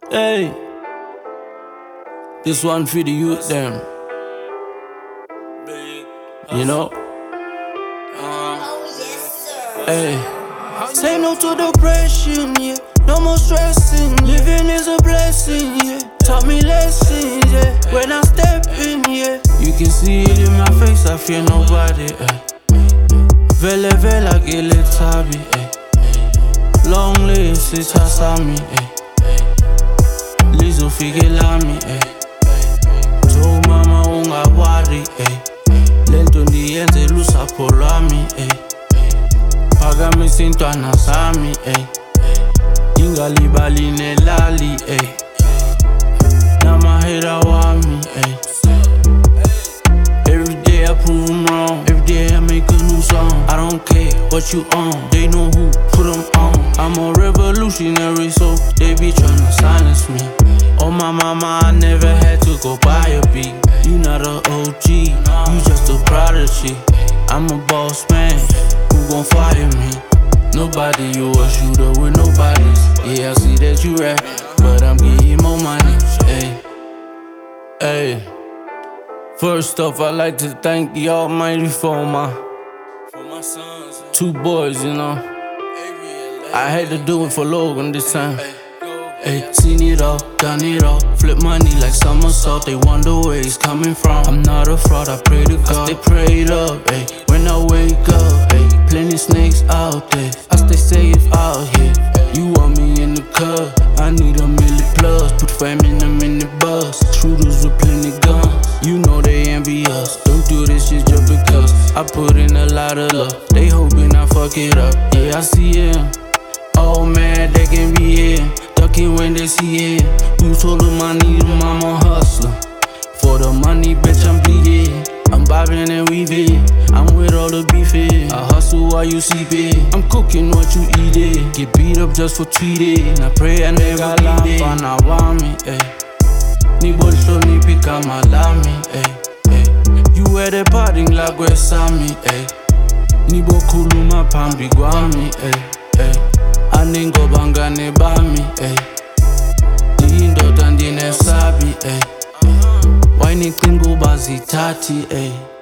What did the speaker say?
Hey, this one for the youth them. You know? Hey, Say no to depression, yeah. No more stressing. Living is a blessing, yeah. Taught me lessons, yeah. When I step in, yeah. you can see it in my face, I fear nobody. Vele vela gele tabi. Long live Sita Sami. Lizo fige lami. To mama unga wari. Lento ndiyenze lusapho lwami. Phakamise intwana zami. Ingalibali nelali. Namahera wami. Every day I prove them wrong. Every day I make a new song. I don't care what you on. They know who put them on. I'm a revolutionary, so they be tryna silence me. Oh my mama, I never had to go buy a beat. You not a OG, you just a prodigy. I'm a boss man, who gon' fire me? Nobody, you a shooter with no bodies. Yeah, I see that you rap, but I'm getting more money. Hey, hey. First off, I'd like to thank the Almighty for my sons, 2 boys, you know. I had to do it for Logan this time. Hey, seen it all, done it all. Flip money like somersault, they wonder where it's coming from. I'm not a fraud, I pray to God. I stay prayed up, hey, when I wake up, hey. Plenty snakes out there, I stay safe out here. You want me in the cut, I need a million plus. Put fam in them in the bus, shooters with plenty guns. You know they envy us, don't do this shit just because I put in a lot of love, they hoping I fuck it up. Yeah, I see him, oh man, they can be here. Ducking when they see it. You told them I need them, I'm a hustler. For the money, bitch, I'm bleeding. I'm bobbing and weaving, I'm with all the beefing. I hustle while you sleep it. I'm cooking what you eat it. Get beat up just for tweeting. I pray I never leave it. Fana wami, eh. Ni bolso ni pika malami, eh. You at the party like we sami, eh. Ni bokuluma pambi guami, eh. Aningo bangane bami, Indoda ndine sabi, Wine klingo bazitati,